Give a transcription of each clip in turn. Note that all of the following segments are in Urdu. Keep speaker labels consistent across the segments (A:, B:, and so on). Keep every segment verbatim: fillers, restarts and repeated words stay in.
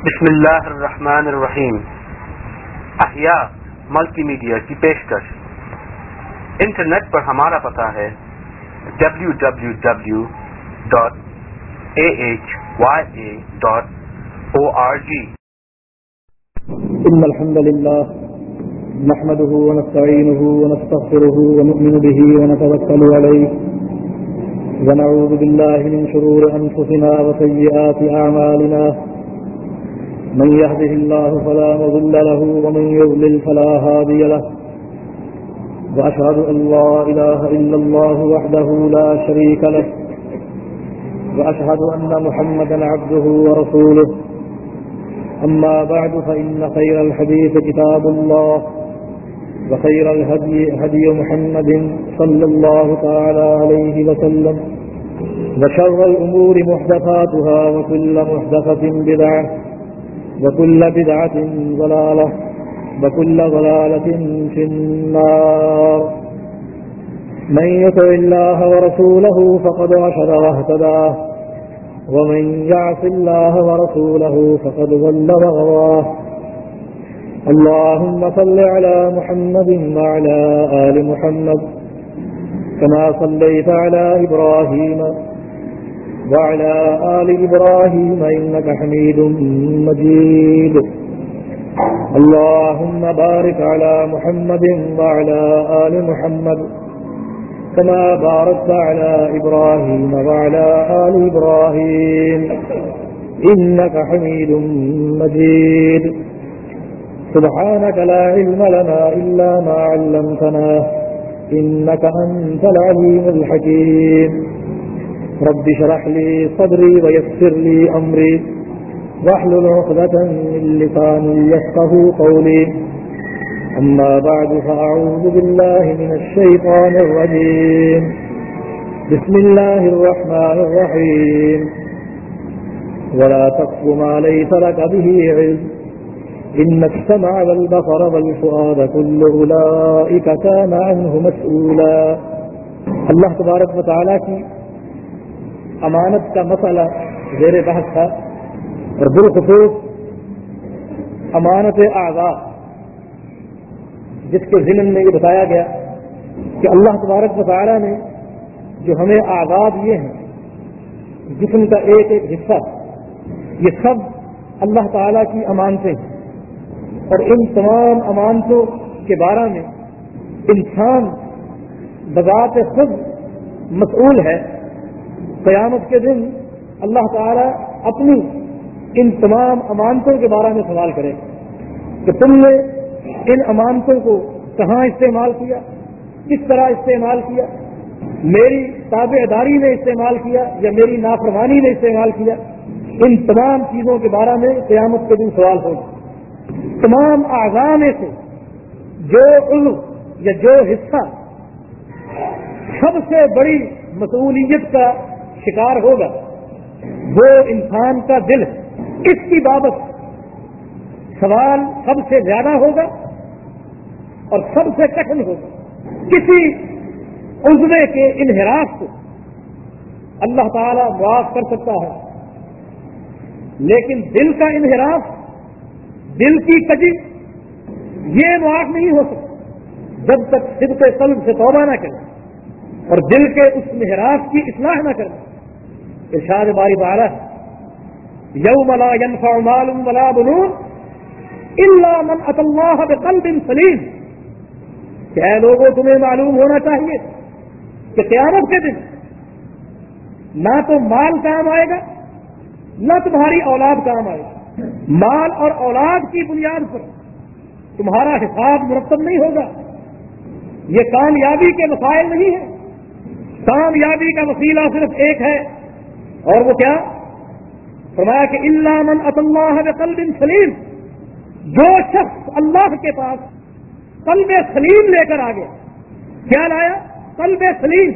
A: بسم اللہ الرحمن الرحیم. احیاء ملٹی میڈیا کی پیشکش. انٹرنیٹ پر ہمارا پتہ ہے W W W dot A H Y A dot O R G.
B: ان الحمد للہ نحمده ونستعینه ونستغفره ونؤمن به ونتوکل علیہ ونعوذ باللہ من شرور انفسنا وسیئات اعمالنا من يهده الله فلا مضل له ومن يضلل فلا هادي له وأشهد أن لا إله إلا الله وحده لا شريك له وأشهد أن محمدا عبده ورسوله. أما بعد فإن خير الحديث كتاب الله وخير الهدي هدي محمد صلى الله تعالى عليه وسلم وشر الأمور محدثاتها وكل محدثة بدعة وكل بدعة ضلالة وكل ضلالة في النار. من يطع الله ورسوله فقد رشد واهتدى ومن يعص الله ورسوله فقد ضل وغوى. اللهم صل على محمد وعلى آل محمد كما صليت على إبراهيم وعلى آل إبراهيم إنك حميد مجيد. اللهم بارك على محمد وعلى آل محمد كما باركت على إبراهيم وعلى آل إبراهيم إنك حميد مجيد. سبحانك لا علم لنا إلا ما علمتنا إنك أنت العليم الحكيم. رب اشرح لي صدري ويسر لي أمري واحلل عقدة من لساني يفقهوا قولي. أما بعد فأعوذ بالله من الشيطان الرجيم. بسم الله الرحمن الرحيم. ولا تقف ما ليس لك به علم إن السمع والبصر والفؤاد كل أولئك كان عنه مسؤولا. اللہ تبارک و تعالیٰ کی امانت کا مسئلہ زیر بحث تھا، اور بالخصوص امانت اعضاء، جس کے ضمن میں یہ بتایا گیا کہ اللہ تبارک و تعالیٰ نے جو ہمیں اعضاء دیے ہیں، جسم کا ایک ایک حصہ، یہ سب اللہ تعالیٰ کی امانتیں ہیں، اور ان تمام امانتوں کے بارے میں انسان بذات خود مسئول ہے. قیامت کے دن اللہ تعالیٰ اپنی ان تمام امانتوں کے بارے میں سوال کرے کہ تم نے ان امانتوں کو کہاں استعمال کیا، کس طرح استعمال کیا، میری تابع داری میں استعمال کیا یا میری نافرمانی میں استعمال کیا. ان تمام چیزوں کے بارے میں قیامت کے دن سوال ہوگا. تمام اعضاء میں سے جو عضو یا جو حصہ سب سے بڑی مسئولیت کا شکار ہوگا وہ انسان کا دل ہے. اس کی بابت سوال سب سے زیادہ ہوگا اور سب سے کٹھن ہوگا. کسی عضو کے انحراف کو اللہ تعالیٰ معاف کر سکتا ہے، لیکن دل کا انحراف، دل کی کجی، یہ معاف نہیں ہو سکتا جب تک صدق قلب سے توبہ نہ کرے اور دل کے اس انحراف کی اصلاح نہ کرے. ارشاد باری تعالیٰ یوم لا ينفع مال ولا بنون الا من اتى الله بقلب سلیم. کہ اے لوگوں، تمہیں معلوم ہونا چاہیے کہ قیامت کے دن نہ تو مال کام آئے گا، نہ تمہاری اولاد کام آئے گا. مال اور اولاد کی بنیاد پر تمہارا حساب مرتب نہیں ہوگا. یہ کامیابی کے مسائل نہیں ہیں. کامیابی کا وسیلہ صرف ایک ہے، اور وہ کیا؟ فرمایا کہ الا من اتى الله بقلب سلیم. جو شخص اللہ کے پاس قلب سلیم لے کر آ گیا. کیا لایا؟ قلب سلیم.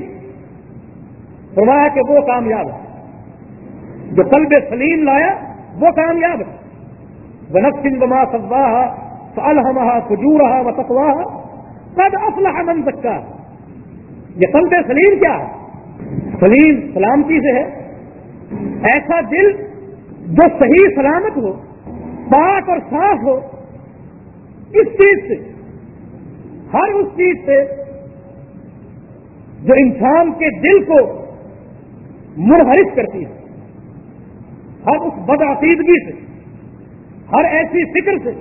B: فرمایا کہ وہ کامیاب ہے. جو قلب سلیم لایا وہ کامیاب ہے. ونفس وما سواها فألهمها فجورها وتقواها قد افلح من زكاها. یہ قلب سلیم کیا ہے؟ سلیم سلامتی سے ہے. ایسا دل جو صحیح سلامت ہو پاک اور صاف ہو اس چیز سے، ہر اس چیز سے جو انسان کے دل کو منحرف کرتی ہے، ہر اس بدعقیدگی سے، ہر ایسی فکر سے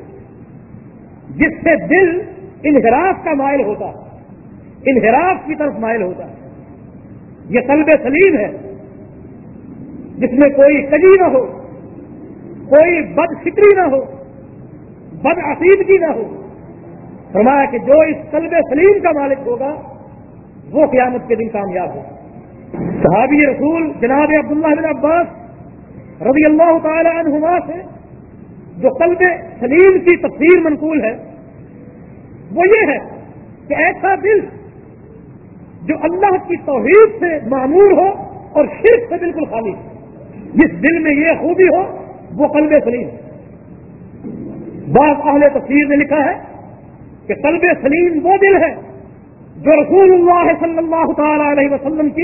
B: جس سے دل انحراف کا مائل ہوتا ہے، انحراف کی طرف مائل ہوتا ہے۔ یہ قلب سلیم ہے جس میں کوئی کجی نہ ہو، کوئی بد فکری نہ ہو، بد عقیدگی نہ ہو۔ فرمایا کہ جو اس قلب سلیم کا مالک ہوگا وہ قیامت کے دن کامیاب ہوگا۔ صحابی رسول جناب عبداللہ بن عباس رضی اللہ تعالی عنہما سے جو قلب سلیم کی تفسیر منقول ہے وہ یہ ہے کہ ایسا دل جو اللہ کی توحید سے معمور ہو اور شرک سے بالکل خالی ہو، جس دل میں یہ خوبی ہو وہ قلب سلیم ہے۔ بعض اہل تفسیر نے لکھا ہے کہ قلب سلیم وہ دل ہے جو رسول اللہ صلی اللہ تعالی علیہ وسلم کی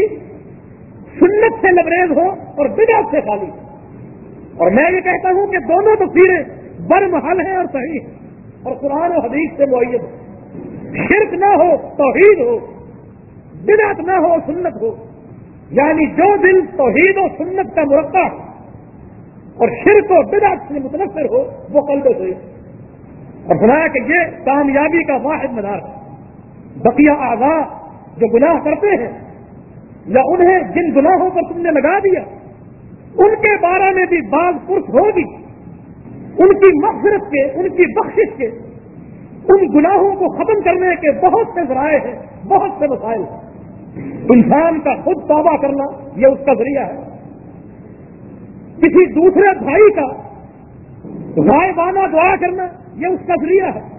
B: سنت سے لبریز ہو اور بدعت سے خالی ہو۔ اور میں یہ کہتا ہوں کہ دونوں تفسیریں برمحل ہیں اور صحیح ہیں اور قرآن و حدیث سے مؤید ہیں۔ شرک نہ ہو، توحید ہو، بدعت نہ ہو، سنت ہو، یعنی جو دل توحید و سنت کا مرقع ہو اور شرک و بدعت سے متنفر ہو وہ قلب سلیم ہے۔ اور سنایا کہ یہ کامیابی کا واحد مدار ہے۔ بقیہ اعضاء جو گناہ کرتے ہیں یا انہیں جن گناہوں پر تم نے لگا دیا ان کے بارے میں بھی بعض پرس ہوگی، ان کی مغفرت کے، ان کی بخشش کے، ان گناہوں کو ختم کرنے کے بہت سے ذرائع ہیں، بہت سے وسائل ہیں۔ انسان کا خود توبہ کرنا یہ اس کا ذریعہ ہے، کسی دوسرے بھائی کا غائبانہ دعا کرنا یہ اس کا ذریعہ ہے،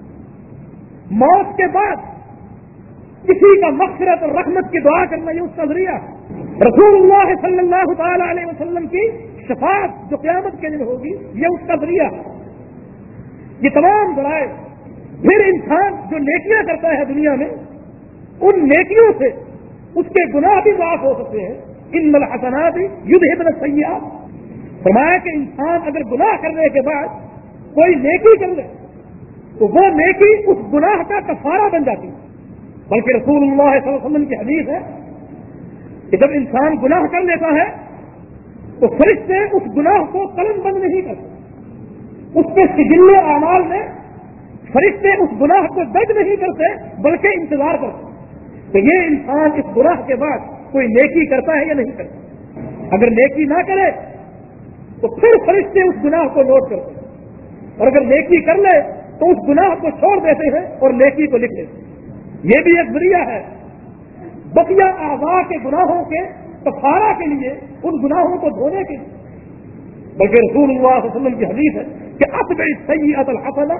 B: موت کے بعد کسی کا مغفرت اور رحمت کی دعا کرنا یہ اس کا ذریعہ ہے، رسول اللہ صلی اللہ تعالی علیہ وسلم کی شفاعت جو قیامت کے دن ہوگی یہ اس کا ذریعہ ہے۔ یہ تمام ذرائع پھر انسان جو نیکیاں کرتا ہے دنیا میں ان نیکیوں سے اس کے گناہ بھی معاف ہو سکتے ہیں۔ ان الحسنات یذھبن السیئات، فرمایا کہ انسان اگر گناہ کرنے کے بعد کوئی نیکی کر لے تو وہ نیکی اس گناہ کا کفارہ بن جاتی ہے۔ بلکہ رسول اللہ صلی اللہ علیہ وسلم کی حدیث ہے کہ جب انسان گناہ کر لیتا ہے تو فرشتے اس گناہ کو قلم بند نہیں کرتے، اس کے سجل اعمال میں فرشتے اس گناہ کو درج نہیں کرتے بلکہ انتظار کرتے تو یہ انسان اس گناہ کے بعد کوئی نیکی کرتا ہے یا نہیں کرتا۔ اگر نیکی نہ کرے تو پھر فرشتے اس گناہ کو نوٹ کرتے ہیں اور اگر نیکی کر لے تو اس گناہ کو چھوڑ دیتے ہیں اور نیکی کو لکھ لیتے ہیں۔ یہ بھی ایک ذریعہ ہے بقیہ اعضاء کے گناہوں کے کفارہ کے لیے، ان گناہوں کو دھونے کے لیے۔ بلکہ رسول اللہ صلی اللہ علیہ وسلم کی حدیث ہے کہ اتبع السیئۃ الحسنہ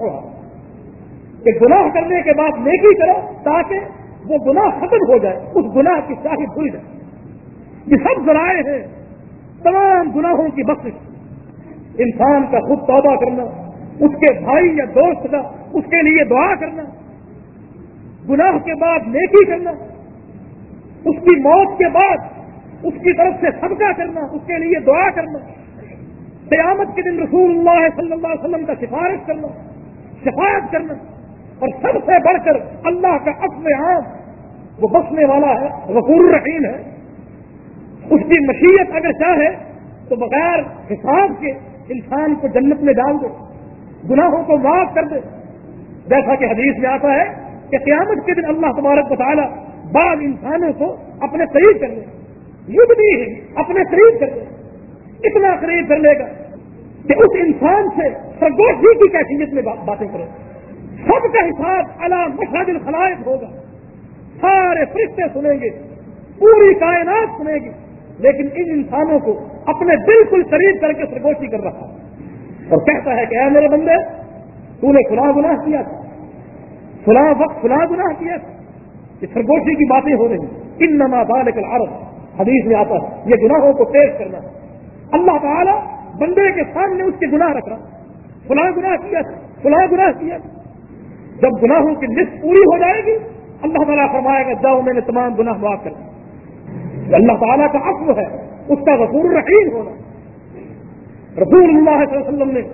B: تمحها، کہ گناہ کرنے کے بعد نیکی کرو تاکہ وہ گناہ ختم ہو جائے، اس گناہ کی سیاہی دھل جائے۔ یہ سب ذرائع ہیں تمام گناہوں کی بخشش، انسان کا خود توبہ کرنا، اس کے بھائی یا دوست کا اس کے لیے دعا کرنا، گناہ کے بعد نیکی کرنا، اس کی موت کے بعد اس کی طرف سے صدقہ کرنا، اس کے لیے دعا کرنا، قیامت کے دن رسول اللہ صلی اللہ علیہ وسلم کا سفارش کرنا، شفاعت کرنا، اور سب سے بڑھ کر اللہ کا عفو عام، وہ بخشنے والا ہے، غفور الرحیم ہے، اس کی مشیت اگر چاہے تو بغیر حساب کے انسان کو جنت میں ڈال دے، گناہوں کو معاف کر دے۔ جیسا کہ حدیث میں آتا ہے کہ قیامت کے دن اللہ تبارک و تعالی بعض انسانوں کو اپنے قریب کر لے، یوں بھی ہے اپنے قریب کر لے، اتنا قریب کر لے گا کہ اس انسان سے سرگوشی کی کیفیت میں باتیں کرے، سب کا حساب علی مشہد الخلائق ہوگا، سارے فرشتے سنیں گے، پوری کائنات سنے گی، لیکن ان انسانوں کو اپنے بالکل قریب کر کے سرگوشی کر رکھا اور کہتا ہے کہ اے میرے بندے تو نے فلاں گناہ کیا تھا، فلاں وقت فلاں گناہ کیا تھا، یہ سرگوشی کی باتیں ہو رہی ہیں۔ انما ذلک العرض، حدیث میں آتا ہے یہ گناہوں کو پیش کرنا، اللہ تعالیٰ بندے کے سامنے اس کے گناہ رکھ رہا، فلاں گناہ کیا تھا، فلاں گناہ کیا تھا۔ جب گناہوں کی لسٹ پوری ہو جائے گی اللہ تعالیٰ فرمائے گا جاؤ میں نے تمام گناہ معاف کر دیا۔ اللہ تعالیٰ کا عفو ہے، اس کا غفور الرحیم ہونا۔ رسول اللہ صلی اللہ علیہ وسلم نے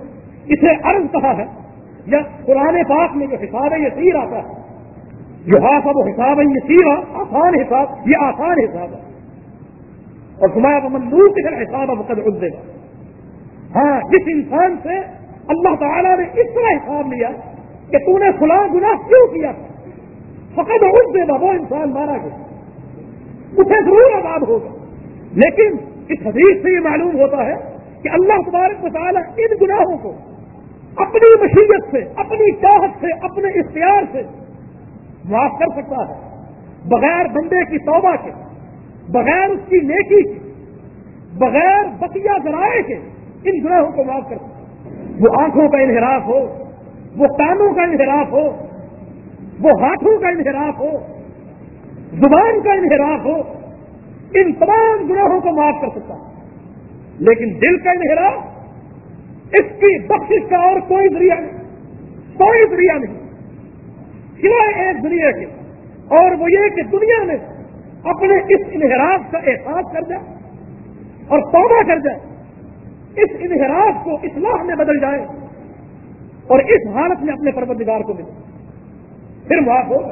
B: اسے عرض کہا ہے، یا قرآن پاک میں جو حساب یسیر آتا ہے، جو حساب و حساب یسیر آسان حساب، یہ آسان حساب ہے، اور تمہارا مملوک کے حساب وقت عز دے گا. ہاں، جس انسان سے اللہ تعالیٰ نے اس طرح حساب لیا کہ تو نے فلاں گناہ کیوں کیا، فقط عز دے گا، وہ انسان مارا گیا، اسے ضرور عذاب ہوگا. لیکن اس حدیث سے یہ معلوم ہوتا ہے کہ اللہ تبارک و تعالیٰ ان گناہوں کو اپنی مشیت سے، اپنی چاہت سے، اپنے اختیار سے معاف کر سکتا ہے، بغیر بندے کی توبہ کے، بغیر اس کی نیکی کے، بغیر بقیہ ذرائع کے ان گناہوں کو معاف کر سکتا ہے. وہ آنکھوں کا انحراف ہو، وہ کانوں کا انحراف ہو، وہ ہاتھوں کا انحراف ہو، زبان کا انحراف ہو، ان تمام گناہوں کو معاف کر سکتا ہے. لیکن دل کا انحراف، اس کی بخشش کا اور کوئی ذریعہ نہیں، کوئی ذریعہ نہیں سوائے ایک ذریعے کے، اور وہ یہ کہ دنیا میں اپنے اس انحراف کا احساس کر جائے اور توبہ کر جائے، اس انحراف کو اصلاح میں بدل جائے اور اس حالت میں اپنے پروردگار کو ملے، پھر معاف ہوگا.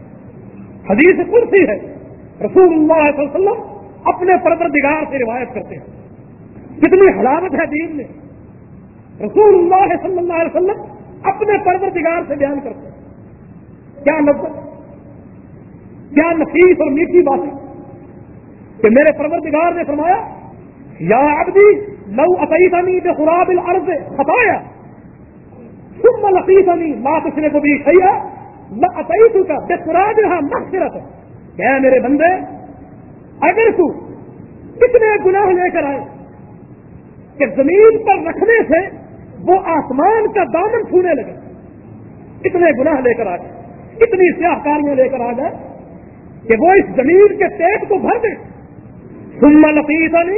B: حدیث قدسی ہے، رسول اللہ صلی اللہ علیہ وسلم اپنے پروردگار سے روایت کرتے ہیں. کتنی حلاوت ہے دین میں. رسول اللہ صلی اللہ علیہ وسلم اپنے پروردگار سے بیان کرتے ہیں. کیا لذت، کیا نفیس اور میٹھی باتیں کہ میرے پروردگار نے فرمایا، یا عبدی لو اتیتنی بقراب الارض خطایا ثم لقیتنی لا تشرک بی شیئا لاتیتک بقرابها مغفرۃ. کہ اے میرے بندے، اگر تو اتنے گناہ لے کر آئے کہ زمین پر رکھنے سے وہ آسمان کا دامن چھونے لگے، اتنے گناہ لے کر آ جائے، اتنی سیاہ کاریاں لے کر آ جائے کہ وہ اس زمین کے پیٹ کو بھر دے، ثم لقیتنی،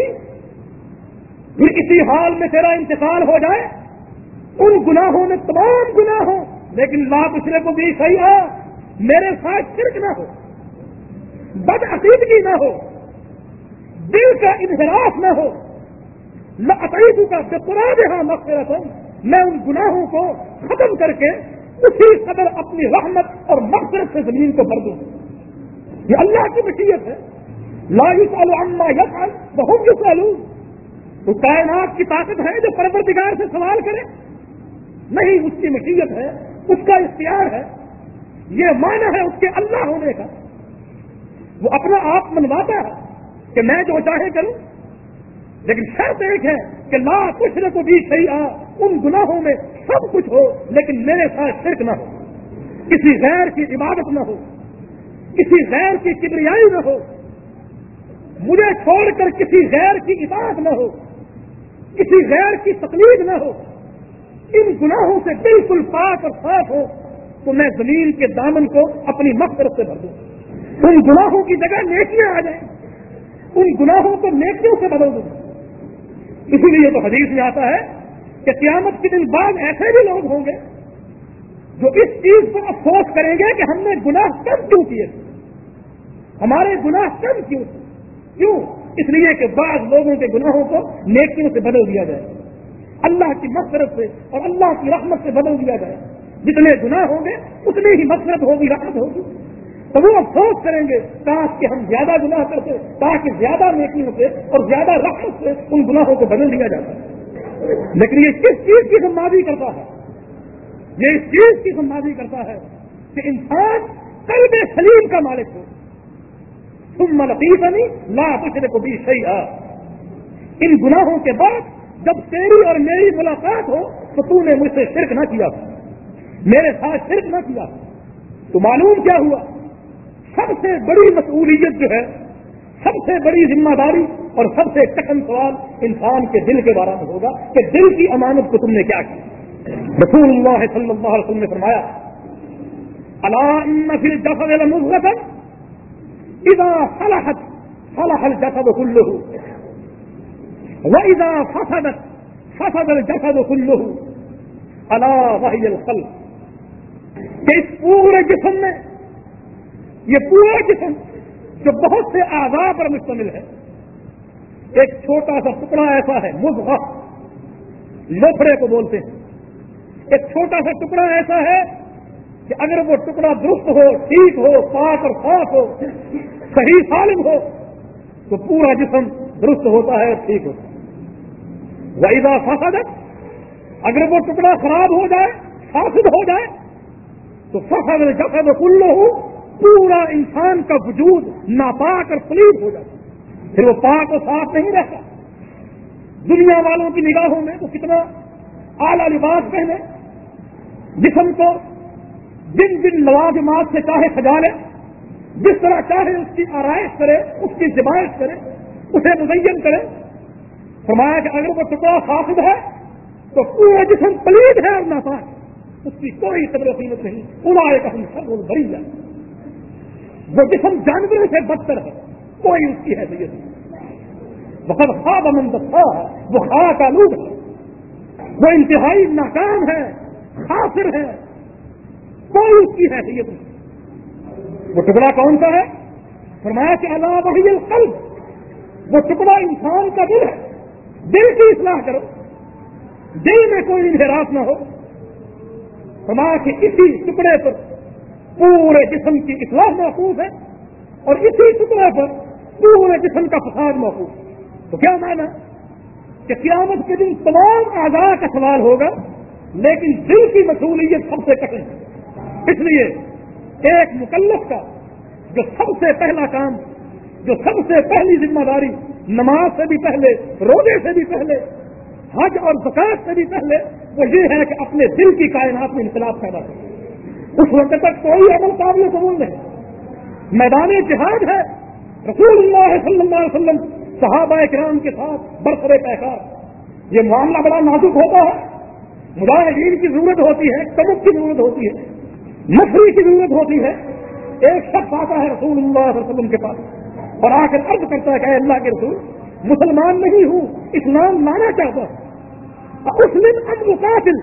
B: پھر اسی حال میں تیرا انتقال ہو جائے، ان گناہوں میں تمام گناہ ہو لیکن لا تشرک بی شیئا، میرے ساتھ شرک نہ ہو، بد عقیدگی نہ ہو، دل کا انحراف نہ ہو، لاتیتک بقرابها مغفرۃ، میں ان گناہوں کو ختم کر کے اسی قدر اپنی رحمت اور مغفرت سے زمین کو بھر دوں. یہ اللہ کی مشیت ہے. لا یسأل عما یفعل وهم یسألون. تو کائنات کی طاقت ہے جو پروردگار سے سوال کرے؟ نہیں، اس کی مشیت ہے، اس کا اختیار ہے، یہ معنی ہے اس کے اللہ ہونے کا. وہ اپنا آپ منواتا ہے کہ میں جو چاہے کروں، لیکن شرط ایک ہے کہ لا تشرک بی شیئا، ان گناہوں میں سب کچھ ہو لیکن میرے ساتھ شرک نہ ہو، کسی غیر کی عبادت نہ ہو، کسی غیر کی کبریائی نہ ہو، مجھے چھوڑ کر کسی غیر کی اطاعت نہ ہو، کسی غیر کی تقلید نہ ہو. ان گناہوں سے بالکل پاک اور صاف ہو تو میں زمین کے دامن کو اپنی مغفرت سے بھر دوں. ان گناہوں کی جگہ نیکیاں آ جائیں، ان گناہوں کو نیکیوں سے بدل دوں. اسی لیے تو حدیث میں آتا ہے کہ قیامت کے دن بعد ایسے بھی لوگ ہوں گے جو اس چیز پر افسوس کریں گے کہ ہم نے گناہ کم کیوں کیے، ہمارے گناہ کم کیوں کیوں اس لیے کہ بعض لوگوں کے گناہوں کو نیکیوں سے بدل دیا جائے، اللہ کی مغفرت سے اور اللہ کی رحمت سے بدل دیا جائے. جتنے گناہ ہوں گے اتنی ہی مغفرت ہوگی، رحمت ہوگی. تو وہ افسوس کریں گے کاش کہ ہم زیادہ گناہ کرتے تاکہ زیادہ نیکیوں سے اور زیادہ رحمت سے ان گناہوں کو بدل دیا جاتا. لیکن یہ کس چیز کی غمازی کرتا ہے؟ یہ اس چیز کی غمازی کرتا ہے کہ انسان قلب سلیم کا مالک ہو. ثم لقیتنی لا تشرک بی شیئا، ان گناہوں کے بعد جب تیری اور میری ملاقات ہو تو تو نے مجھ سے شرک نہ کیا، میرے ساتھ شرک نہ کیا. تو معلوم کیا ہوا؟ سب سے بڑی مسئولیت جو ہے، سب سے بڑی ذمہ داری اور سب سے کٹن سوال انسان کے دل کے بارے میں ہوگا کہ دل کی امانت کو تم نے کیا کیا. رسول اللہ صلی اللہ علیہ وسلم نے فرمایا، الا ان فی الجسد لمضغۃ اذا صلحت صلح الجسد كله واذا فسدت فسد الجسد كله الا وهي القلب. کہ اس پورے جسم میں، یہ پورا جسم جو بہت سے اعضاء پر مشتمل ہے، ایک چھوٹا سا ٹکڑا ایسا ہے، مضغہ، لوفڑے کو بولتے ہیں، ایک چھوٹا سا ٹکڑا ایسا ہے کہ اگر وہ ٹکڑا درست ہو، ٹھیک ہو، پاک اور صاف ہو، صحیح سالم ہو، تو پورا جسم درست ہوتا ہے اور ٹھیک ہوتا ہے۔ وَإِذَا فَسَدَتْ، اگر وہ ٹکڑا خراب ہو جائے، فاسد ہو جائے، تو فسد الجسد كُلُّهُ، پورا انسان کا وجود ناپاک اور پلید ہو جاتا ہے، پھر وہ پاک اور صاف نہیں رہتا۔ دنیا والوں کی نگاہوں میں وہ کتنا اعلیٰ لباس پہنے، جسم کو جن جن لوازمات سے چاہے سجا لے، جس طرح چاہے اس کی آرائش کرے، اس کی زبائش کرے، اسے مزین کرے۔ فرمایا کہ اگر وہ ٹکڑا فاسد ہے تو پورا جسم پلید ہے اور ناپاک، اس کی کوئی قدر و قیمت نہیں۔ اولئک هم شر البریہ، وہ جسم جانوروں سے بدتر ہے، کوئی اس کی حیثیت نہیں۔ وقد خاب من دساها، وہ خاک آلود ہے، وہ انتہائی ناکام ہے، خاسر ہے، کوئی اس کی حیثیت نہیں۔ وہ ٹکڑا کون سا ہے؟ فرمایا کہ الا وہی القلب، وہ ٹکڑا انسان کا دل ہے۔ دل کی اصلاح کرو، دل میں کوئی انحراف نہ ہو۔ فرمایا کہ اسی ٹکڑے پر پورے جسم کی اصلاح محفوظ ہے اور اسی ٹکڑے پر پورے جسم کا فساد محفوظ ہے۔ تو کیا معنی کہ قیامت کے دن تمام اعضاء کا سوال ہوگا، لیکن دل کی مسئولیت سب سے کٹھن ہے۔ اس لیے ایک مکلف کا جو سب سے پہلا کام، جو سب سے پہلی ذمہ داری، نماز سے بھی پہلے، روزے سے بھی پہلے، حج اور زکات سے بھی پہلے، وہ یہ ہے کہ اپنے دل کی کائنات میں انقلاب پیدا کرے۔ اس وقت تک کوئی عمل قابل قبول نہیں۔ میدان جہاد ہے، رسول اللہ صلی اللہ علیہ وسلم صحابہ کرام کے ساتھ برسر پیکار، یہ معاملہ بڑا نازک ہوتا ہے، مجاہدین کی ضرورت ہوتی ہے، تمک کی ضرورت ہوتی ہے، نفری کی ضرورت ہوتی ہے۔ ایک شخص آتا ہے رسول اللہ صلی اللہ علیہ وسلم کے پاس اور آ کر عرض کرتا ہے کہ اے اللہ کے رسول، مسلمان نہیں ہوں، اسلام لانا چاہتا ہوں، اسلم ام مقاتل،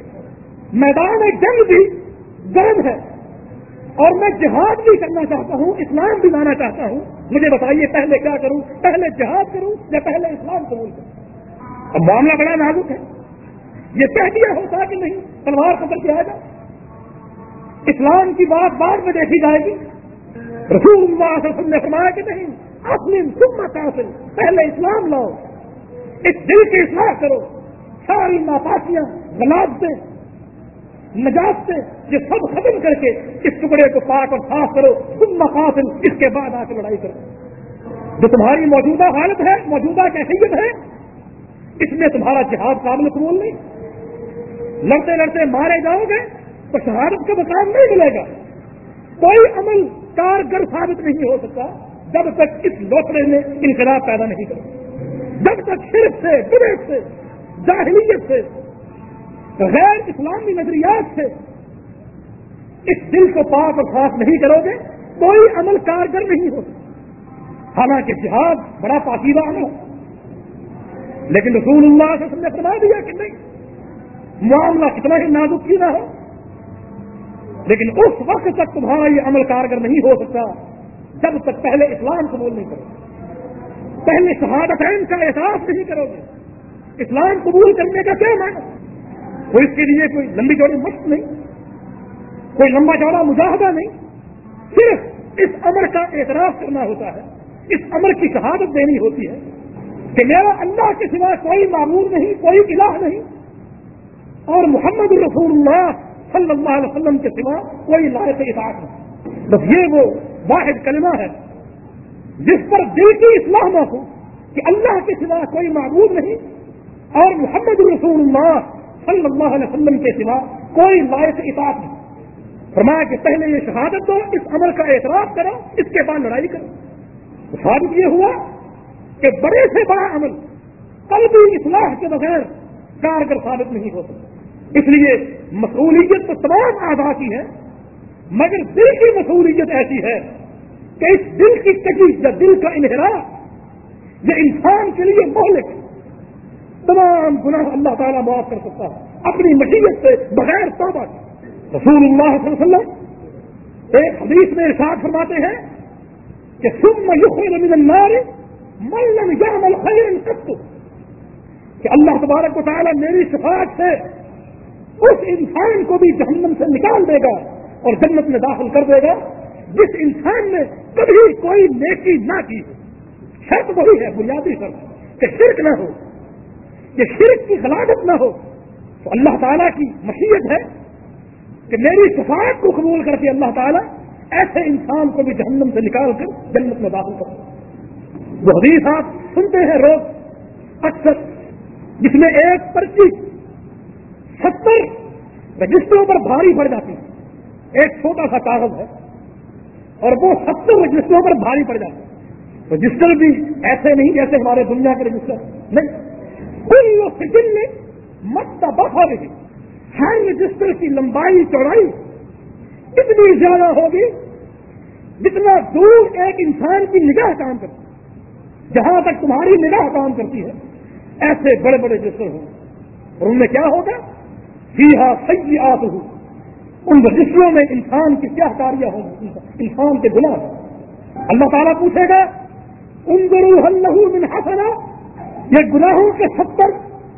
B: میدان جنگ بھی گرم ہے اور میں جہاد بھی کرنا چاہتا ہوں، اسلام بھی لانا چاہتا ہوں، مجھے بتائیے پہلے کیا کروں، پہلے جہاد کروں یا پہلے اسلام قبول کروں؟ اب معاملہ بڑا نازک ہے، یہ کہہ دیا ہوتا کہ نہیں تلوار پکڑ کے آئے گا، اسلام کی بات بعد میں دیکھی جائے گی۔ رسول اللہ صلی اللہ علیہ وسلم نے فرمایا کہ نہیں، اسلم ثم قاتل، پہلے اسلام لاؤ، اس دل کی اصلاح کرو، ساری ناپاکیاں، غلاظتیں، نجاستیں یہ سب ختم کر کے اس ٹکڑے کو پاک اور صاف کرو، ثم قاتل، اس کے بعد آ کے لڑائی کرو۔ جو تمہاری موجودہ حالت ہے، موجودہ کیفیت ہے، اس میں تمہارا جہاد قابل قبول نہیں، لڑتے لڑتے مارے جاؤ گے تو شہادت کا مقام نہیں ملے گا۔ کوئی عمل کارگر ثابت نہیں ہو سکتا جب تک اس لوٹرے میں انقلاب پیدا نہیں کرتا، جب تک شرک سے، بدعت سے، جاہلیت سے، غیر اسلامی نظریات سے اس دل کو پاک اور صاف نہیں کرو گے، کوئی عمل کارگر نہیں ہو سکتا۔ حالانکہ جہاد بڑا پاکیزہ عمل ہے، لیکن رسول اللہ صلی اللہ علیہ وسلم نے فرما دیا کہ نہیں، معاملہ کتنا ہی نازک کیوں نہ ہو، لیکن اس وقت تک تمہارا یہ عمل کارگر نہیں ہو سکتا جب تک پہلے اسلام قبول نہیں کرو، پہلے شہادتین کا احساس نہیں کرو گے۔ اسلام قبول کرنے کا کیا معنی؟ کوئی اس کے لیے کوئی لمبی چوڑی مشق نہیں، کوئی لمبا چوڑا مجاہدہ نہیں، صرف اس امر کا اعتراف کرنا ہوتا ہے، اس امر کی شہادت دینی ہوتی ہے کہ میرا اللہ کے سوا کوئی معبود نہیں، کوئی الہ نہیں، اور محمد رسول اللہ صلی اللہ علیہ وسلم کے سوا کوئی لائق اطاعت نہیں۔ بس یہ وہ واحد کلمہ ہے جس پر دل کی اصلاح نہ ہو کہ اللہ کے سوا کوئی معبود نہیں اور محمد رسول اللہ صلی اللہ علیہ وسلم کے سوا کوئی لائق اطاعت نہیں۔ فرمایا کہ پہلے یہ شہادت دو، اس عمل کا اعتراف کرو، اس کے بعد لڑائی کرو۔ ثابت یہ ہوا کہ بڑے سے بڑا عمل قلبی اصلاح کے بغیر کارگر ثابت نہیں ہو سکتا۔ اس لیے مسئولیت تو تمام اعضاء کی ہے، مگر دل کی مسئولیت ایسی ہے کہ اس دل کی تکلیف یا دل کا انحراف یہ انسان کے لیے مہلک ہے۔ تمام گناہ اللہ تعالیٰ معاف کر سکتا ہے اپنی مشیت سے، بغیر توبہ کے۔ رسول اللہ صلی اللہ علیہ وسلم ایک حدیث میں ارشاد فرماتے ہیں کہ ثم یخرج من النار من لم یعمل خیرا قط، کہ اللہ تبارک و تعالیٰ میری شفاعت سے اس انسان کو بھی جہنم سے نکال دے گا اور جنت میں داخل کر دے گا جس انسان نے کبھی کوئی نیکی نہ کی ہو. شرط وہی ہے، بنیادی شرط کہ شرک نہ ہو، کہ شرک کی غلاظت نہ ہو. تو اللہ تعالیٰ کی مشیت ہے کہ میری شفاعت کو قبول کر کے اللہ تعالیٰ ایسے انسان کو بھی جہنم سے نکال کر جنت میں داخل کرے. وہ حدیث آپ سنتے ہیں روز اکثر، جس میں ایک پرچی ستر رجسٹروں پر بھاری پڑ جاتی ہے. ایک چھوٹا سا کاغذ ہے اور وہ ستر رجسٹروں پر بھاری پڑ جاتی ہے. رجسٹر بھی ایسے نہیں جیسے ہمارے دنیا کے رجسٹر نہیں، کل سجل میں مت بفا رہی. ہر رجسٹر کی لمبائی چوڑائی اتنی زیادہ ہوگی جتنا دور ایک انسان کی نگاہ کام کرتی ہے. جہاں تک تمہاری نگاہ کام کرتی ہے ایسے بڑے بڑے رجسٹر ہوں. اور ان میں کیا ہوگا؟ فیہا سیئات ہو، ان رجسٹروں میں انسان کی کیا کاریاں ہوں گی، انسان کے گناہ. اللہ تعالیٰ پوچھے گا انظروا هل له من حسنہ، یہ گناہوں کے ستر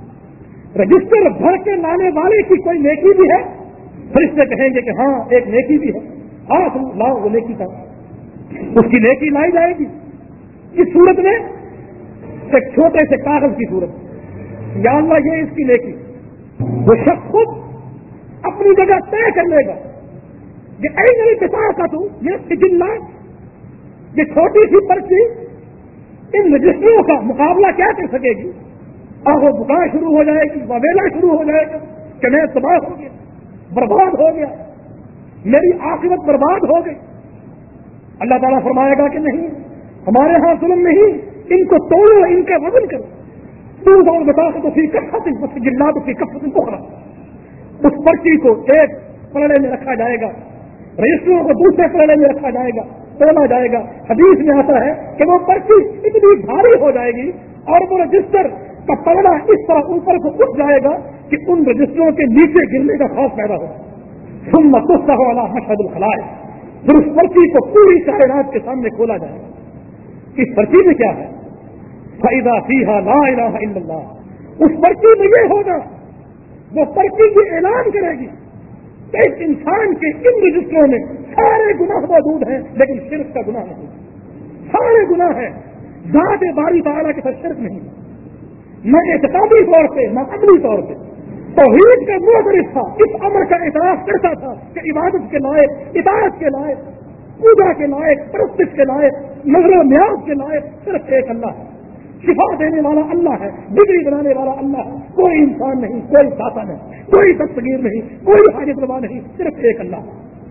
B: رجسٹر بھر کے لانے والے کی کوئی نیکی بھی ہے؟ فرشتے کہیں گے کہ ہاں ایک نیکی بھی ہے. ہاتھ لاؤ وہ نیکی کا. اس کی نیکی لائی جائے گی کس صورت میں؟ ایک چھوٹے سے کاغذ کی صورت میں. یا اللہ یہ اس کی نیکی. وہ شخص خود اپنی جگہ طے کر لے گا کہ اے میری پتا کا تو یہ سجل یہ چھوٹی سی پرچی ان رجسٹروں کا مقابلہ کیا کر سکے گی؟ آہو بکار شروع ہو جائے گی، وبیلا شروع ہو جائے گا کہ میں تباہ ہو گیا، برباد ہو گیا، میری عاقبت برباد ہو گئی. اللہ تعالیٰ فرمائے گا کہ نہیں، ہمارے ہاں ظلم نہیں، ان کو توڑو، ان کا وزن کرو. تو اور بتا تو فی کفت جلات فی کفت اخرى. اس پرچی کو ایک پلڑے میں رکھا جائے گا، رجسٹروں کو دوسرے پلڑے میں رکھا جائے گا، تولا جائے گا. حدیث میں آتا ہے کہ وہ پرچی اتنی بھاری ہو جائے گی اور وہ رجسٹر کا پلڑا اس طرح اوپر کو اٹھ جائے گا کہ ان رجسٹروں کے نیچے گرنے کا خوف پیدا ہوگا. ثم تفتح علی مشهد الخلائق، پھر اس پرچی کو پوری کائنات کے سامنے کھولا جائے گا. اس پرچی میں کیا ہے؟ فَإِذَا فِيهَا لَا إِلَٰهَ إِلَّا اللَّهُ. اس پرچی میں یہ ہوگا، وہ پرچی یہ اعلان کرے گی کہ اس انسان کے ان رجسٹروں میں سارے گناہ موجود ہیں لیکن شرک کا گناہ نہیں. سارے گناہ ہیں، ذات باری تعالیٰ کے ساتھ شرک نہیں، نہ اعتقادی طور پہ نہ عملی طور پہ. توحید کا معترف تھا، اس امر کا اعتراف کرتا تھا کہ عبادت کے لائق، اطاعت کے لائق، پوجا کے لائق، پرستش کے لائق، نظر و نیاز کے لائق صرف ایک اللہ ہے. شفا دینے والا اللہ ہے، بگڑی بنانے والا اللہ ہے. کوئی انسان نہیں، کوئی داتا نہیں، کوئی دستگیر نہیں، کوئی حاجت روا نہیں، صرف ایک اللہ.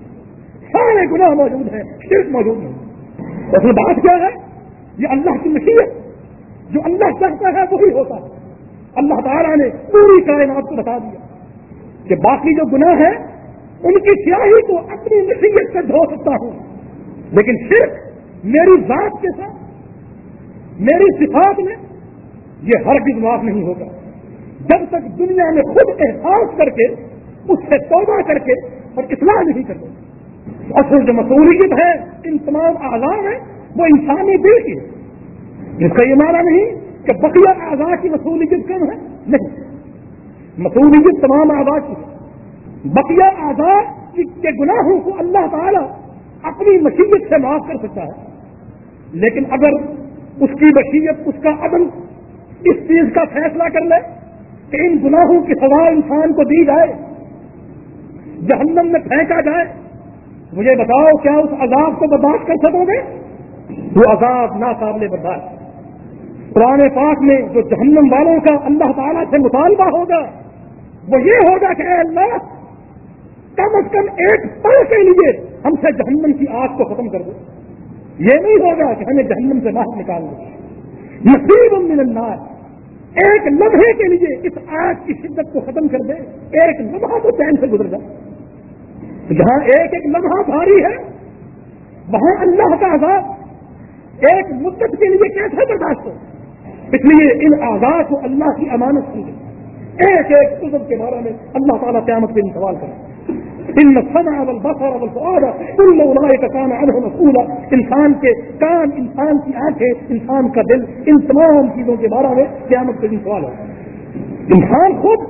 B: سارے گناہ موجود ہیں، شرک موجود نہیں. اس میں بات کیا ہے؟ یہ اللہ کی مشیت، جو اللہ چاہتا ہے وہی ہوتا ہے. اللہ تعالیٰ نے پوری کائنات کو بتا دیا کہ باقی جو گناہ ہے ان کی سیاہی کو اپنی مشیت سے دھو سکتا ہوں، لیکن شرک میری ذات کے ساتھ، میری صفات میں یہ ہرگز معاف نہیں ہوگا جب تک دنیا میں خود احساس کر کے اس سے توبہ کر کے اور اصلاح نہیں کر دے. اصل جو مسئولیت ہے ان تمام اعضاء میں وہ انسانی دل کی ہے. اس کا یہ معنی نہیں کہ بقیہ اعضاء کی مسئولیت کم ہے، نہیں، مسئولیت تمام اعضاء کی ہے. بقیہ اعضاء کے گناہوں کو اللہ تعالیٰ اپنی مشیت سے معاف کر سکتا ہے، لیکن اگر اس کی مشیت، اس کا عدل اس چیز کا فیصلہ کر لے کہ ان گناہوں کی سزا انسان کو دی جائے، جہنم میں پھینکا جائے، مجھے بتاؤ کیا اس عذاب کو برداشت کر سکو گے؟ وہ عذاب ناقابل برداشت. قرآن پاک میں جو جہنم والوں کا اللہ تعالیٰ سے مطالبہ ہوگا وہ یہ ہوگا کہ اے اللہ کم از کم ایک پل کے لیے ہم سے جہنم کی آگ کو ختم کر دو. یہ نہیں ہوگا کہ ہمیں جہنم سے باہر نکال دو. نصیب من النار، ایک لمحے کے لیے اس آگ کی شدت کو ختم کر دے، ایک لمحہ تو چین سے گزر جائے. جہاں ایک ایک لمحہ بھاری ہے وہاں اللہ کا عذاب ایک مدت کے لیے کیسے برداشت ہو؟ اس لیے ان اعضاء کو اللہ کی امانت سمجھے. ایک ایک عضو کے بارے میں اللہ تعالیٰ قیامت کے دن سوال کرے. ان السمع والبصر والفؤاد كل اولئك كان عنه مسؤولا. انسان کے کان، انسان کی آنکھیں، انسان کا دل، ان تمام چیزوں کے بارے میں قیامت کے دن سوال ہوگا. انسان خود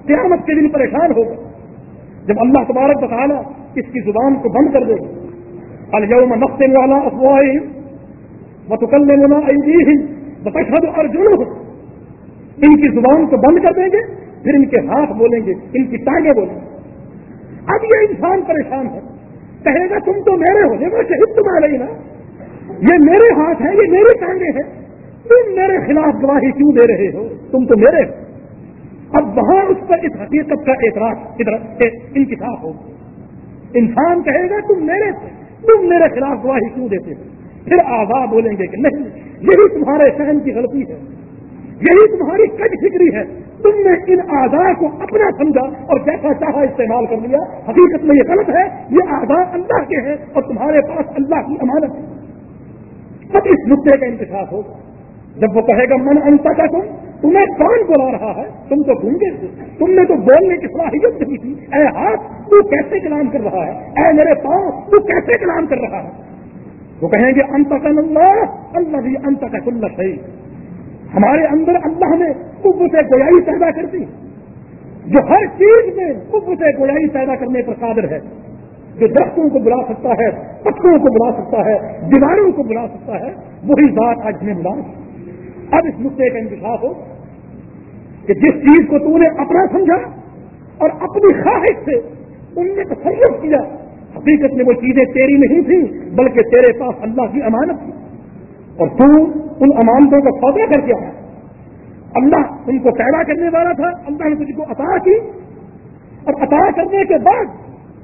B: قیامت کے دن پریشان ہوگا جب اللہ تبارک و تعالیٰ اس کی زبان کو بند کر دے گا۔ الیوم نختم علی افواہہم وتکلمنا ایدیہم وتشہد ارجلہم، ان کی زبان کو بند کر دیں گے، پھر ان کے ہاتھ بولیں گے، ان کی ٹانگیں بولیں گے۔ اب یہ انسان پریشان ہے، کہے گا تم تو میرے ہو، یہ شہید تم آ رہی نا، یہ میرے ہاتھ ہیں، یہ میری ٹانگیں ہیں، تم میرے خلاف گواہی کیوں دے رہے ہو، تم تو میرے ہو۔ اب وہاں اس پر اس حقیقت کا اعتراف انکشاف ہو، انسان کہے گا تم میرے تھے، تم میرے خلاف گواہی کیوں دیتے ہو؟ پھر اعضاء بولیں گے کہ نہیں، یہی تمہارے فہم کی غلطی ہے، یہی تمہاری کج فکری ہے، تم نے ان اعضاء کو اپنا سمجھا اور جیسا چاہا استعمال کر لیا، حقیقت میں یہ غلط ہے، یہ اعضاء اللہ کے ہیں اور تمہارے پاس اللہ کی امانت ہے۔ اب اس نقطے کا انکشاف ہوگا جب وہ کہے گا من انت کا تم، تمہیں کون بلا رہا ہے، تم تو گونگے تھے، تم نے تو بولنے کی صلاحیت نہیں تھی، اے ہاتھ تو کیسے کلام کر رہا ہے، اے میرے پاؤں تو کیسے کلام کر رہا ہے؟ وہ کہیں گے انت کا اللہ اللہ بھی انت کا کل شیء، ہمارے اندر اللہ نے قوت گویائی پیدا کرتی جو ہر چیز میں قوت گویائی پیدا کرنے پر قادر ہے، جو درختوں کو بلا سکتا ہے، پتھروں کو بلا سکتا ہے، دیواروں کو بلا سکتا ہے، وہی ذات آج ہمیں بلا۔ اب اس نقطے کا انکشاف ہو کہ جس چیز کو تو نے اپنا سمجھا اور اپنی خواہش سے ان نے تصرف کیا، حقیقت میں وہ چیزیں تیری نہیں تھیں بلکہ تیرے پاس اللہ کی امانت تھی، اور تو ان امانتوں کا سودا کر کے آیا۔ اللہ ان کو پیدا کرنے والا تھا، اللہ نے تجھ کو عطا کی، اور عطا کرنے کے بعد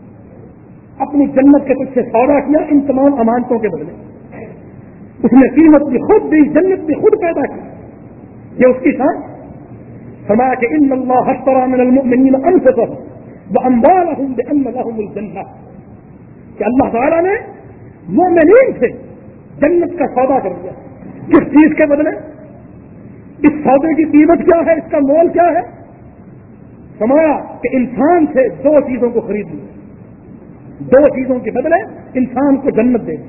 B: اپنی جنت کے تجھ سے سودا کیا ان تمام امانتوں کے بدلے۔ اس نے قیمت بھی خود دی، جنت بھی خود پیدا کی، یہ اس کی شان۔ فرمایا کہ ان اللہ اشتری من المؤمنین انفسهم واموالهم بان لهم الجنہ، کہ اللہ تعالیٰ نے مومنین سے جنت کا سودا کر دیا۔ کس چیز کے بدلے؟ اس سودے کی قیمت کیا ہے، اس کا مول کیا ہے؟ فرمایا کہ انسان سے دو چیزوں کو خرید لیا، دو چیزوں کے بدلے انسان کو جنت دے دی۔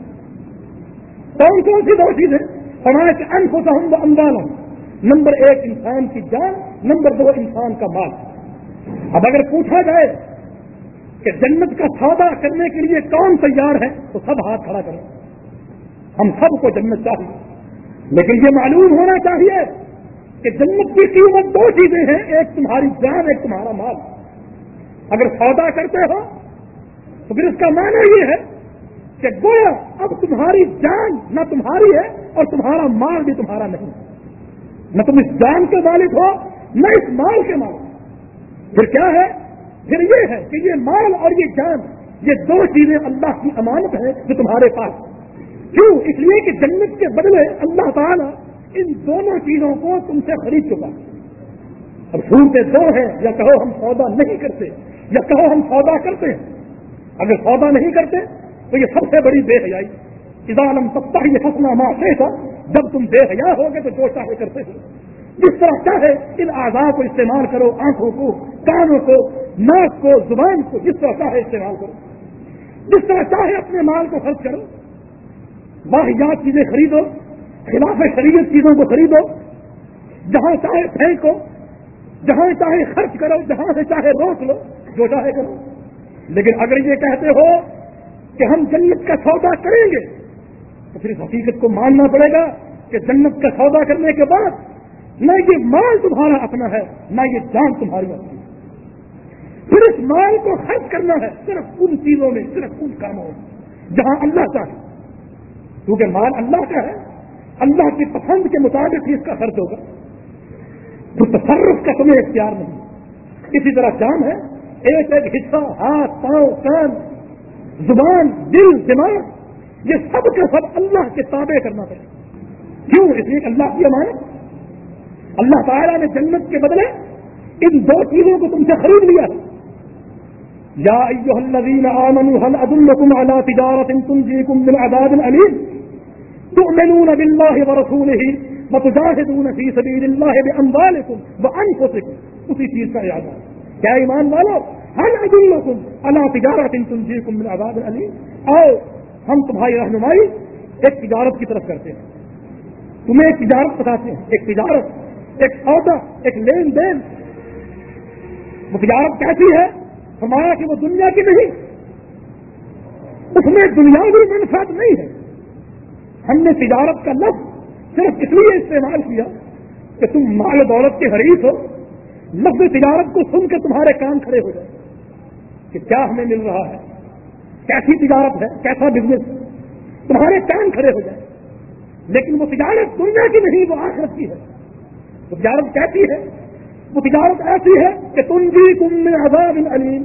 B: کون کون سی دو چیزیں؟ فرمایا کہ انفسهم واموالهم، نمبر ایک انسان کی جان، نمبر دو انسان کا مال۔ اب اگر پوچھا جائے کہ جنت کا سودا کرنے کے لیے کون تیار ہے تو سب ہاتھ کھڑا کریں، ہم سب کو جنت چاہیے، لیکن یہ معلوم ہونا چاہیے کہ جنت کی قیمت دو چیزیں ہیں، ایک تمہاری جان، ایک تمہارا مال۔ اگر سودا کرتے ہو تو پھر اس کا معنی یہ ہے کہ گویا اب تمہاری جان نہ تمہاری ہے اور تمہارا مال بھی تمہارا نہیں، نہ تم اس جان کے مالک ہو نہ اس مال کے مالک۔ پھر کیا ہے؟ پھر یہ ہے کہ یہ مال اور یہ جان، یہ دو چیزیں اللہ کی امانت ہے جو تمہارے پاس۔ کیوں؟ اس لیے کہ جنت کے بدلے اللہ تعالیٰ ان دونوں چیزوں کو تم سے خرید چکا۔ اب صورتیں دو ہیں، یا کہو ہم سودا نہیں کرتے یا کہو ہم سودا کرتے ہیں۔ اگر سودا نہیں کرتے تو یہ سب سے بڑی بے حیائی، اذا لم تفتح حسنا ما شئت، جب تم بے حیا ہوگے تو جو چاہے کرتے ہو، جس طرح چاہے ان اعضاء کو استعمال کرو، آنکھوں کو، کانوں کو، ناک کو، زبان کو، جس طرح چاہے استعمال کرو، جس طرح چاہے اپنے مال کو خرچ کرو، واحیات چیزیں خریدو، خلاف شریعت چیزوں کو خریدو، جہاں چاہے پھینکو، جہاں چاہے خرچ کرو، جہاں سے چاہے روک لو، جو چاہے کرو۔ لیکن اگر یہ کہتے ہو کہ ہم جنت کا سودا کریں گے تو پھر اس حقیقت کو ماننا پڑے گا کہ جنت کا سودا کرنے کے بعد نہ یہ مال تمہارا اپنا ہے نہ یہ جان تمہاری اپنی ہے۔ پھر اس مال کو خرچ کرنا ہے صرف ان چیزوں میں، صرف ان کاموں میں جہاں اللہ چاہے، کیونکہ مال اللہ کا ہے، اللہ کی پسند کے مطابق ہی اس کا خرچ ہوگا، تو تصرف کا تمہیں اختیار نہیں۔ اسی طرح جان ہے، ایک ایک حصہ، ہاتھ، پاؤں، کان، زبان، دل، دماغ، یہ سب کے سب اللہ کے تابع کرنا پڑے۔ کیوں؟ اس لیے کہ اللہ کی امانت، اللہ تعالیٰ نے جنت کے بدلے ان دو چیزوں کو تم سے خرید لیا۔ یا ایھا الذین آمنوا هل ادلکم علی تجارۃ تنجیکم من عذاب الیم تؤمنون باللہ ورسولہ وتجاہدون فی سبیل اللہ باموالکم وانفسکم، اسی چیز کا اعادہ۔ کیا ایمان والو، هل ادلکم علی تجارۃ تنجیکم من عذاب الیم، آؤ ہم تمہاری رہنمائی ایک تجارت کی طرف کرتے ہیں، تمہیں ایک تجارت بتاتے ہیں، ایک تجارت، ایک سودا، ایک لین دین وہ تجارت کیسی ہے؟ فرمایا کہ وہ دنیا کی نہیں، اس میں دنیاوی منفعت نہیں ہے. ہم نے تجارت کا لفظ صرف اس لیے استعمال کیا کہ تم مال دولت کے حریص ہو. لفظ تجارت کو سن کے تمہارے کان کھڑے ہو جائے کہ کیا ہمیں مل رہا ہے، کیسی تجارت ہے، کیسا بزنس، تمہارے کان کھڑے ہو جائے. لیکن وہ تجارت دنیا کی نہیں، وہ آخرت کی ہے. وہ تجارت کیسی ہے؟ وہ تجارت ایسی ہے کہ تنجیکم من عذاب علیم.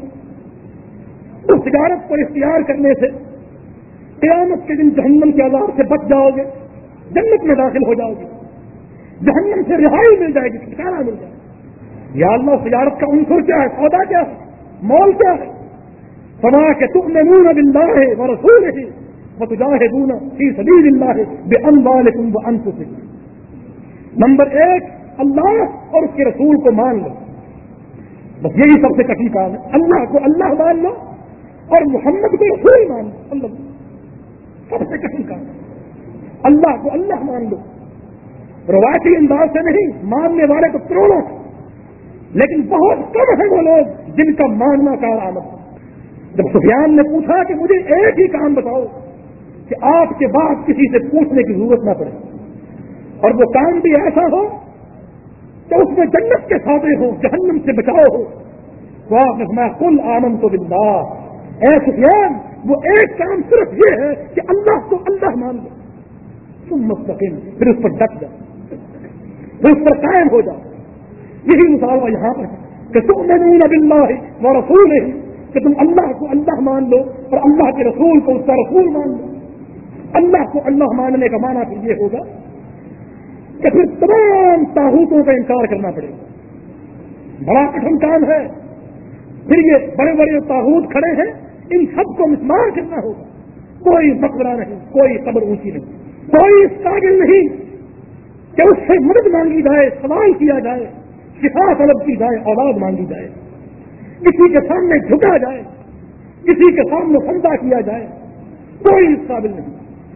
B: اس تجارت کو اختیار کرنے سے قیامت کے دن جہنم کے عذاب سے بچ جاؤ گے، جنت میں داخل ہو جاؤ گے، جہنم سے رہائی مل جائے گی، چھٹکارا مل جائے گا. یا اللہ، تجارت کا عنصر کیا ہے، سودا کیا ہے، مول کیا ہے؟ فما کہ تؤمنون باللہ ورسولہ وتجاہدون فی سبیل اللہ باموالکم وانفسکم. نمبر ایک، اللہ اور اس کے رسول کو مان لو. بس یہی سب سے کٹھی کام ہے. اللہ کو اللہ مان لو اور محمد کو رسول مان لو. اللہ سب سے کٹھی کام ہے. اللہ کو اللہ مان لو، روایتی انداز سے نہیں، ماننے والے تو کروڑوں، لیکن بہت کم ہیں وہ لوگ جن کا ماننا کارآمد. جب سفیان نے پوچھا کہ مجھے ایک ہی کام بتاؤ کہ آپ کے بعد کسی سے پوچھنے کی ضرورت نہ پڑے، اور وہ کام بھی ایسا ہو کہ اس میں جنت کے سودے ہو، جہنم سے بچاؤ ہو، تو آپ نے فرمایا قل آمنت باللہ. اے سفیان، وہ ایک کام صرف یہ ہے کہ اللہ کو اللہ مان لو، تم مستقیم، پھر اس پر ڈٹ جاؤ، پھر اس پر قائم ہو جاؤ. یہی مطالبہ یہاں پر ہے کہ تؤمنون باللہ ورسولہ، کہ تم اللہ کو اللہ مان لو اور اللہ کے رسول کو اس کا رسول مان لو. اللہ کو اللہ ماننے کا معنی پھر یہ ہوگا کہ پھر تمام طاغوتوں کا انکار کرنا پڑے گا. بڑا کٹھن کام ہے. پھر یہ بڑے بڑے طاغوت کھڑے ہیں، ان سب کو مسمار کرنا ہوگا. کوئی مقبرہ نہیں، کوئی قبر اونچی نہیں، کوئی اس قابل نہیں کہ اس سے مدد مانگی جائے، سوال کیا جائے، شفا طلب کی جائے، اولاد مانگی جائے، کسی کے سامنے جھکا جائے، کسی کے سامنے سجدہ کیا جائے. کوئی اس قابل نہیں.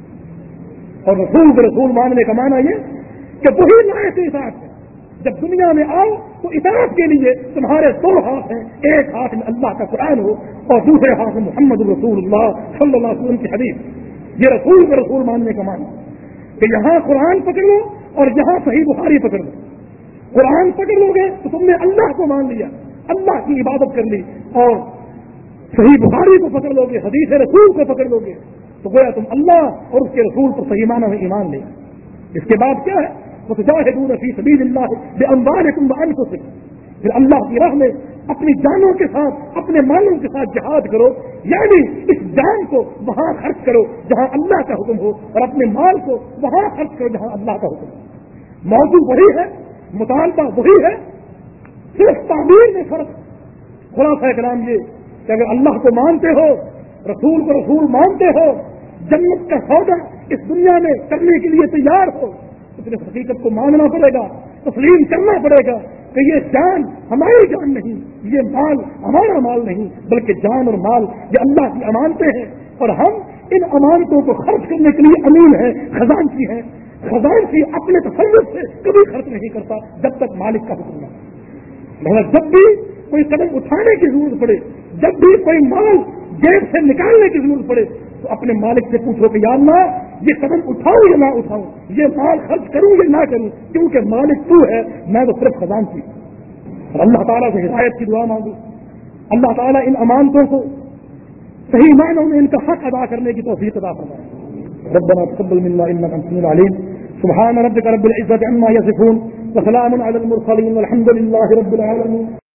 B: اور رسول کو رسول ماننے کا معنی یہ کہ وہی لائق اطاعت ہے. جب دنیا میں آؤ تو اطاعت کے لیے تمہارے دو ہاتھ ہیں، ایک ہاتھ میں اللہ کا قرآن ہو اور دوسرے ہاتھ میں محمد رسول اللہ صلی اللہ علیہ وسلم کی حدیث. یہ رسول کو رسول ماننے کا معنی کہ یہاں قرآن پکڑ لو اور یہاں صحیح بخاری پکڑ لو. قرآن پکڑ لو گے تو تم نے اللہ کو مان لیا، اللہ کی عبادت کر لی، اور صحیح بخاری کو پکڑ لو گے، حدیث رسول کو پکڑ لو گے تو گویا تم اللہ اور اس کے رسول پر صحیح معنی میں ایمان لے. اس کے بعد کیا ہے؟ وتجاہدون فی سبیل اللہ باموالکم وانفسکم. پھر اللہ کی راہ میں اپنی جانوں کے ساتھ، اپنے مالوں کے ساتھ جہاد کرو، یعنی اس جان کو وہاں خرچ کرو جہاں اللہ کا حکم ہو، اور اپنے مال کو وہاں خرچ کرو جہاں اللہ کا حکم ہو. موضوع وہی ہے، مطالبہ وہی ہے، صرف تعبیر میں فرق. خلاصہ کلام یہ کہ اگر اللہ کو مانتے ہو، رسول کو رسول مانتے ہو، جنت کا سودا اس دنیا میں کرنے کے لیے تیار ہو، تو پھر حقیقت کو ماننا پڑے گا، تسلیم کرنا پڑے گا کہ یہ جان ہماری جان نہیں، یہ مال ہمارا مال نہیں، بلکہ جان اور مال یہ اللہ کی امانتیں ہیں، اور ہم ان امانتوں کو خرچ کرنے کے لیے امین ہیں، خزانچی ہیں. خزانچی اپنے تصرف سے کبھی خرچ نہیں کرتا جب تک مالک کا حکم نہ ہو. مگر جب بھی کوئی قدم اٹھانے کی ضرورت پڑے، جب بھی کوئی مال جیب سے نکالنے کی ضرورت پڑے، تو اپنے مالک سے پوچھو کہ یا اللہ یہ قدم اٹھاؤں یا نہ اٹھاؤں، یہ مال خرچ کروں یا نہ کروں، کیونکہ مالک تو ہے، میں تو صرف خزانچی. اور اللہ تعالیٰ سے ہدایت کی دعا مانگو. اللہ تعالیٰ ان امانتوں کو صحیح معنوں میں ان کا حق ادا کرنے کی توفیق عطا فرمائے. ربنا تقبل منا انك انت السميع العليم. سبحان ربك رب العزة عما يصفون وسلام على المرسلين والحمد لله رب العالمين.